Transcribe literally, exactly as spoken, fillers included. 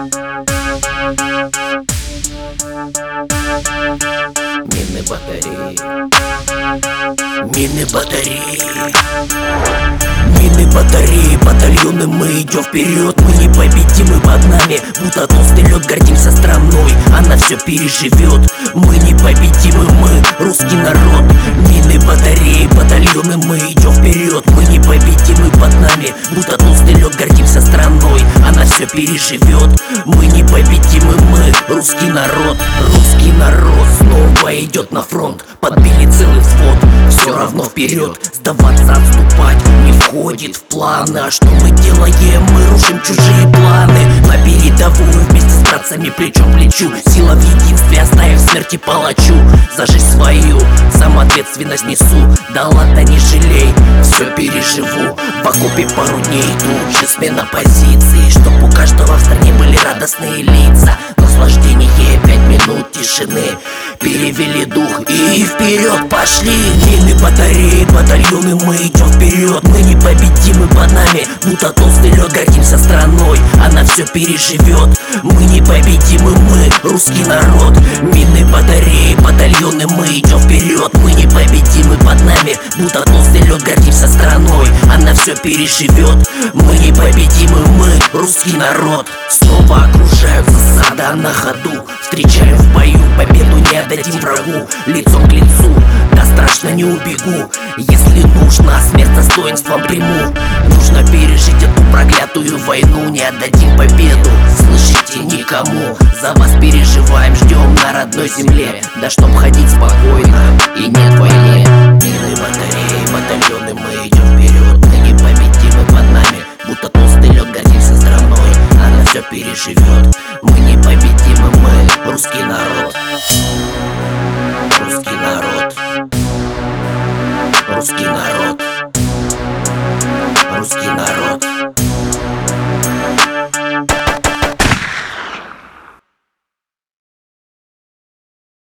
Мины батареи, мины батареи, мины батареи, батальоны, мы идем вперед. Мы непобедимы, под нами будто толстый лед. Гордимся страной, она все переживет. Мы непобедимы, мы русский народ. Мины батареи, батальоны, мы идем вперед. Мы непобедимы, под нами будто толстый лед. Гордимся страной, она все переживет. Мы непобедимы, мы русский народ. Русский народ снова идет на фронт. Подбили целый взвод, все равно вперед. Сдаваться, отступать не входит в планы. А что мы делаем? Мы рушим чужие планы. На передовую вместе с братцами плечом к плечу. Сила в единстве, оставив смерти палачу. За жизнь свою сам ответственность несу. Да ладно, не жалей, все переживу. В окопе пару дней, тут же смена позиции. Чтоб у каждого в стране были радостные лица. Наслаждение, пять минут тишины. Перевели дух и вперед пошли. Мины батареи, батальоны, мы идем вперед. Мы непобедимы, под нами будто толстый лед. Гордимся страной, она все переживет. Мы непобедимы, мы русский народ. Мины батареи, батальоны, мы идем вперед. Мы непобедимы, под нами будто толстый лед. Гордимся страной, она все переживет. Мы непобедимы, мы русский народ. Снова окружают засада на ходу. Встречаем в бою, победу не отдадим врагу. Лицом к лицу, да страшно не убегу. Если нужно, смерть достоинством приму. Нужно пережить эту проклятую войну. Не отдадим победу, слышите, никому. За вас переживаем, ждем на родной земле. Да чтоб ходить спокойно и нет войны. Мины батареи, батальоны, мы идем вперед. Мы непобедимы, под нами будто толстый лед. Гордимся страной, она все переживет. Мы непобедимы, мы русский народ. Русский народ. Русский народ. Русский народ.